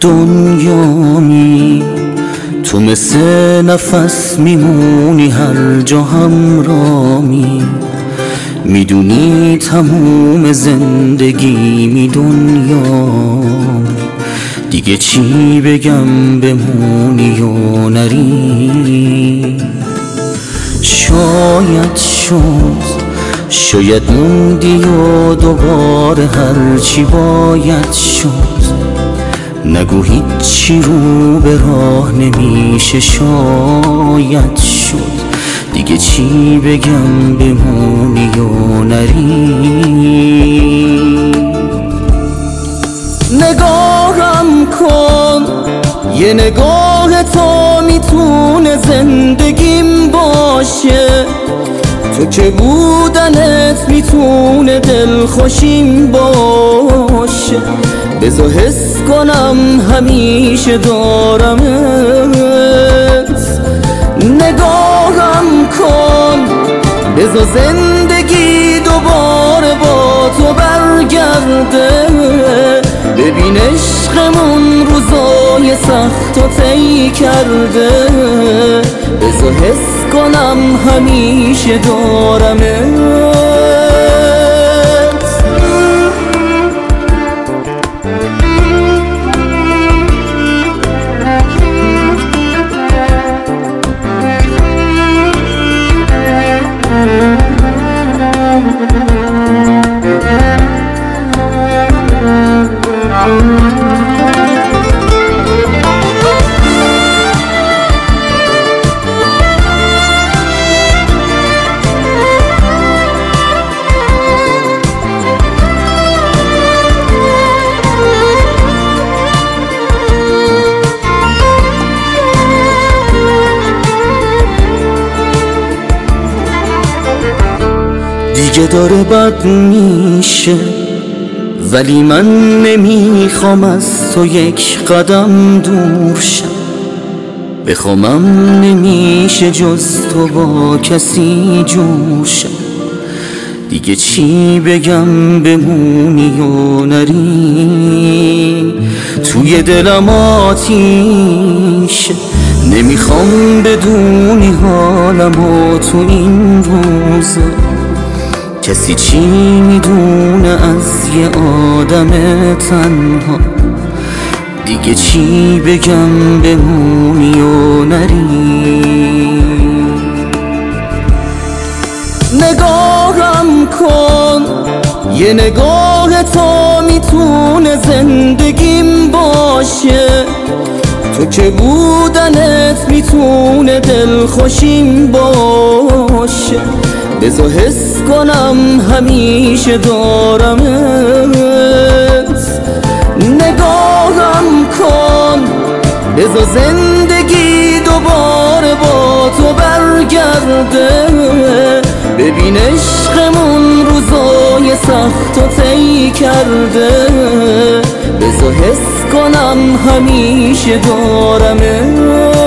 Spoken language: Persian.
دنیامی، تو مثل نفس میمونی هر جا همرامی، میدونی تموم زندگیمی دنیامی، دیگه چی بگم بمونی و نری. شاید موندی و دوباره هرچی باید شد، نگو هیچی رو به راه نمیشه شاید شد، دیگه چی بگم بمونی و نری. نگاهم کن، یه نگاه تو میتونه زندگیم باشه، تو که بودنت میتونه دلخوشیم باشه، بذار حس کنم همیشه دارمت. نگاهم کن، بذار زندگی دوباره با تو برگرده، ببین عشقمون روزای سخت و طی کرده، بذار حس کنم همیشه دارمت. دیگه داره بد میشه، ولی من نمیخوام از تو یک قدم دور شم، بخوامم نمیشه جز تو با کسی جور شم، دیگه چی بگم بمونی و نری. توی دلم آتیشه، نمیخوام بدونی حالم و تو این روزا، کسی چی میدونه از یه آدم تنها، دیگه چی بگم بمونی و نری. نگاهم کن، یه نگاه تو میتونه زندگیم باشه، تو که بودنت میتونه دلخوشیم باشه، بذار حس کنم همیشه دارمت. نگاهم کن، بذار زندگی دوباره با تو برگرده، ببین عشقمون روزای سخت و طی کرده، بذار حس کنم همیشه دارمت.